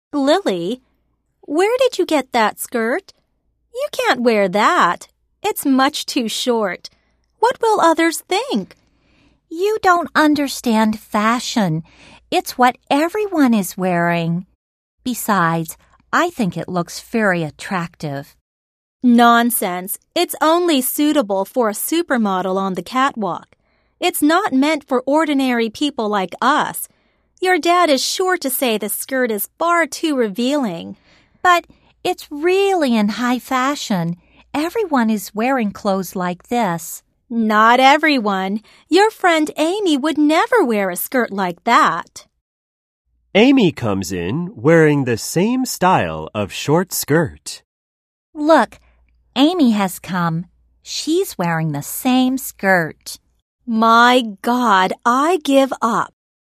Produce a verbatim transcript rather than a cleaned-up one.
Lily, where did you get that skirt? You can't wear that. It's much too short. What will others think? You don't understand fashion. It's what everyone is wearing. Besides, I think it looks very attractive. Nonsense. It's only suitable for a supermodel on the catwalk. It's not meant for ordinary people like us. Your dad is sure to say the skirt is far too revealing. But it's really in high fashion. Everyone is wearing clothes like this. Not everyone. Your friend Amy would never wear a skirt like that. Amy comes in wearing the same style of short skirt. Look, Amy has come. She's wearing the same skirt. My God, I give up.